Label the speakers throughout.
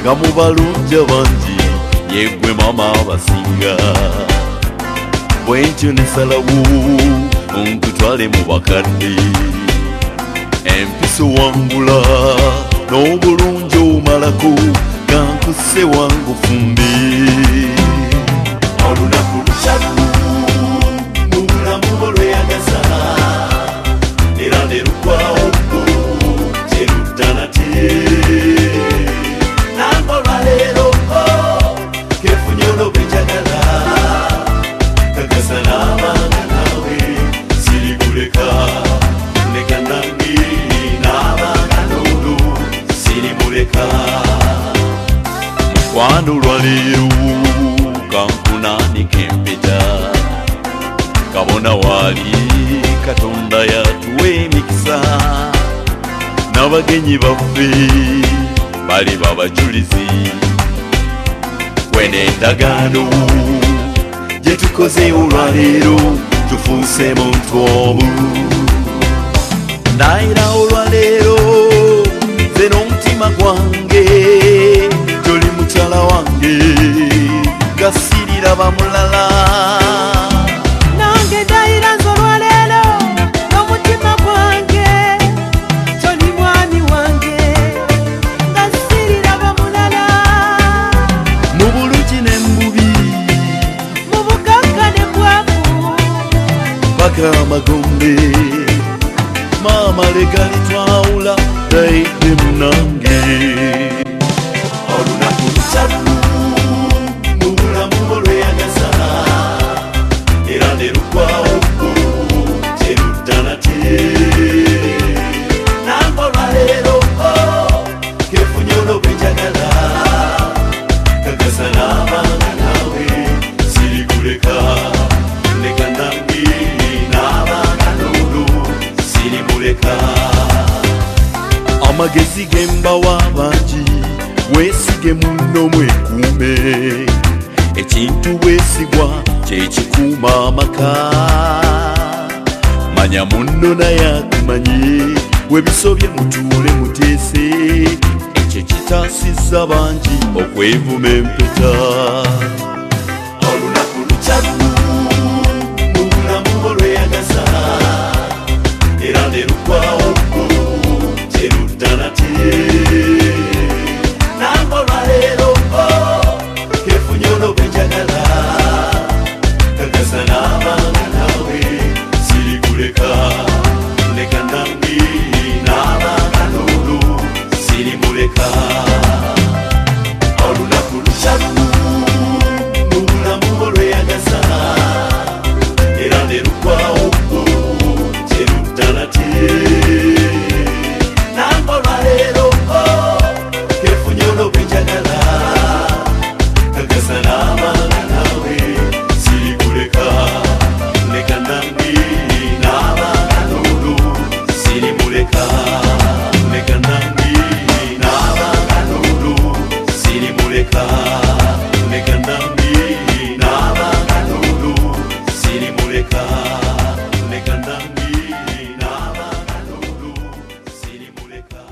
Speaker 1: nga mu balungi abangi yegwe mama abasinga. Bwentyo nesalawo nkutwale mu bakadde, empisa wangula n'obulungi omalako gankuse wangu fumbi. Olunaku lukyatu mu bulamu olweyagaza era ne lukwawo terudda nate. Nange olwaleero kefunye olw'okwenjagala kakasa n'amanga naawe sirikuleka leka nange n'amanga n'olwo sirimuleka. Mukwano olwaleero kankunanika empeta kabona waali Katonda yatuwa emikisa n'abagenyi baffe bali babajulizi kwene endagaano gye tukoze olwaleero tufuuse muntu omu. Naera olwaleero nze n'omutima gwange toli mukyala wange gasirira bamulala.
Speaker 2: Nange ndayira nze olwaleero n'omutima gwange toli mwami wange gasirira bamulala.
Speaker 1: Mu bulungi ne mbubi,
Speaker 2: mu bugagga ne bwavu,
Speaker 1: paka amagombe maama legali twawula dayidde munange. Olunaku lukyatu mu bulamu olweyagaza era ne lukwawo terudda nate. Nange olwaleero kefunye olw'okwenjagala kakasa n'amanga naawe sirikuleka leka nange n'amanga n'olwo sirimuleka. Amagezi gembawa bangi weesige munno mwekuume, ekintu bwesigwa kyekikuuma amaka. Manya munno naye akumanyi webisobye mutuule muteese, ekyo kitaasizza bangi okwevuma empeta. Olunaku lukyatu mu bulamu olweyagaza era ne lukwawo terudda nate. Nange olwaleero kefunye olw'okwenjagala kakasa n'amanga naawe sirikuleka leka nange n'amanga n'olwo sirimuleka. Olunaku lukyatu mu bulamu olweyagaza era ne lukwawo terudda nate. Nange olwaleero kefunye olw'okwenjagala kakasa n'amanga naawe sirikuleka leka nange n'amanga n'olwo sirimuleka. Leka nange n'amanga n'olwo sirimuleka. Leka nange n'amanga n'olwo sirimuleka. Leka nange n'amanga n'olwo sirimuleka.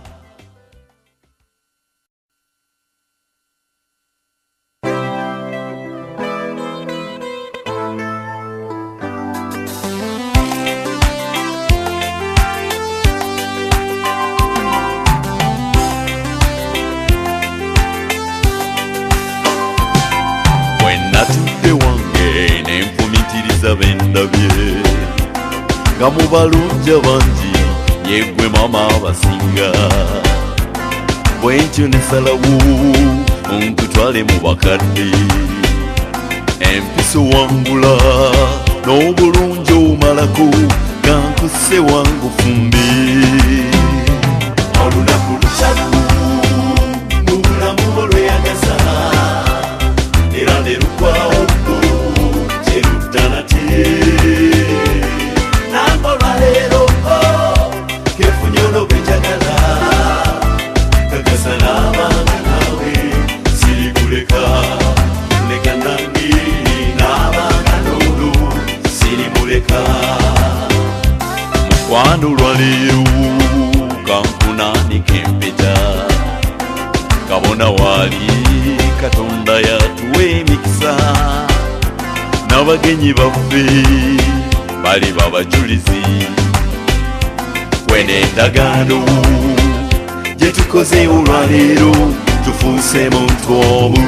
Speaker 1: Bwenatudde wange nenfumitiriza bendabye nga mu balungi abangi yegwe mama abasinga. Bwentyo nesalawo nkutwale mu bakadde, empisa wangula n'obulungi omalako gankuse wangu fumbi. Olunaku lukyatu mu bulamu olweyagaza era ne lukwawo terudda nate. Nange olwaleero kefunye olw'okwenjagala kakasa n'amanga naawe sirikuleka leka nange n'amanga n'olwo sirimuleka. Mukwano olwaleero n'abagenyi baffe bali babajulizi kwene endagaano gye tukoze olwaleero tufuuse muntu omu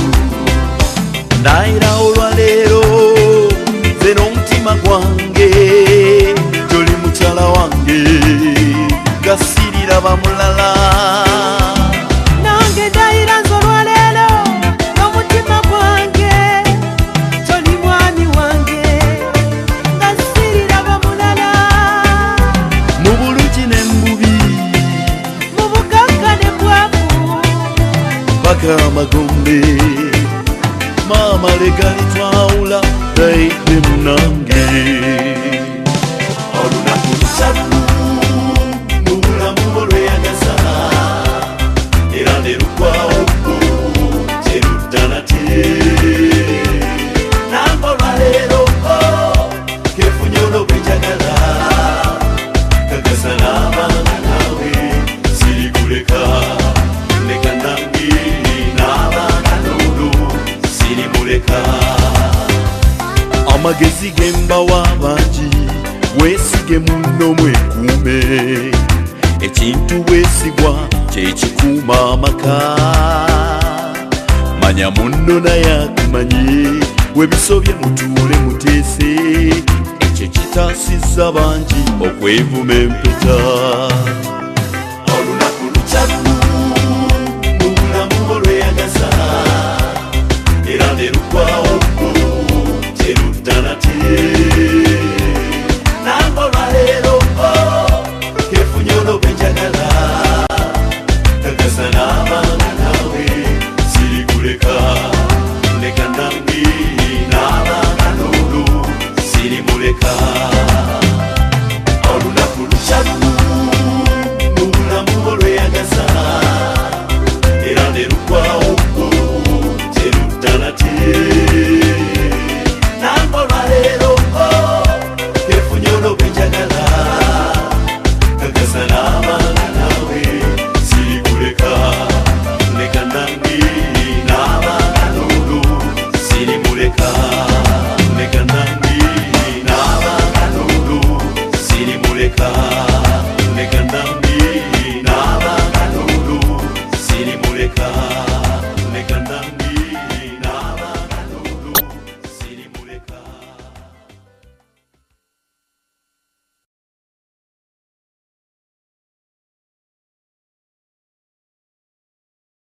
Speaker 1: ndayira olwaleero nze n'omutima gwange toli mukyala wange nga siriraba mulala
Speaker 2: nange ndayira nze olwaleero n'omutima gwange toli mwami wange nga siriraba mulala
Speaker 1: mu bulungi ne mbubi
Speaker 2: mu bugagga ne bwavu
Speaker 1: paka amagombe mama legali twawula dayidde munange olunaku lusaku mu bulamu olweyagaza era ne lugwawo teruddanate namba olwaleero kefunye olw'okwenjagala kagasa n'abaana naawe sirikuleka leka nange n'abaana n'olwo sirimuleka amagezi gembawa bangi weesige munno mwekuume ekintu bwesigwa kyekikuuma amaka manya munno naye akumanye webisobye mutuule muteese ekyo kitaasizza bangi okwevuma empeta olunaku lukyatu